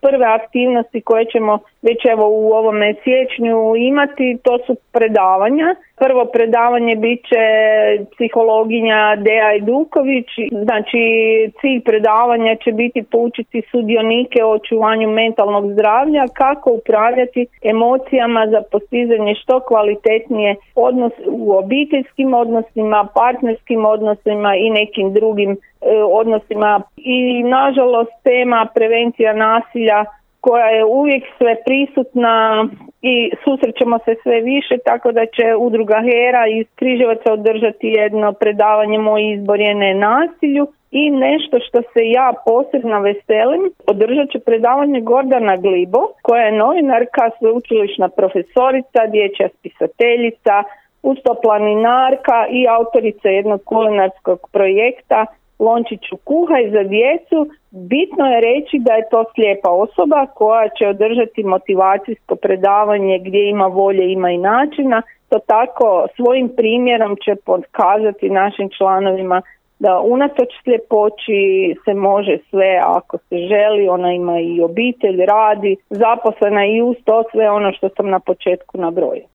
prve aktivnosti koje ćemo već evo u ovome siječnju imati, to su predavanja. Prvo predavanje bit će psihologinja Deja Ajduković. Znači, cilj predavanja će biti poučiti sudionike o očuvanju mentalnog zdravlja, kako upravljati emocijama za postizanje što kvalitetnije odnos u obiteljskim odnosima, partnerskim odnosima i nekim drugim odnosima. I nažalost tema prevencija nasilja koja je uvijek sve prisutna i susrećemo se sve više, tako da će udruga HERA iz Križevaca održati jedno predavanje Moj izbor je ne nasilju. I nešto što se ja posebno veselim, održat će predavanje Gordana Glibo, koja je novinarka, sveučilišna profesorica, dječja spisateljica, uz to planinarka i autorica jednog kulinarskog projekta Lončiću kuhaj za djecu. Bitno je reći da je to slijepa osoba koja će održati motivacijsko predavanje gdje ima volje, ima i načina. To tako svojim primjerom će pokazati našim članovima da unatoč sljepoći se može sve ako se želi. Ona ima i obitelj, radi, zaposlena i uz to sve ono što sam na početku nabrojila.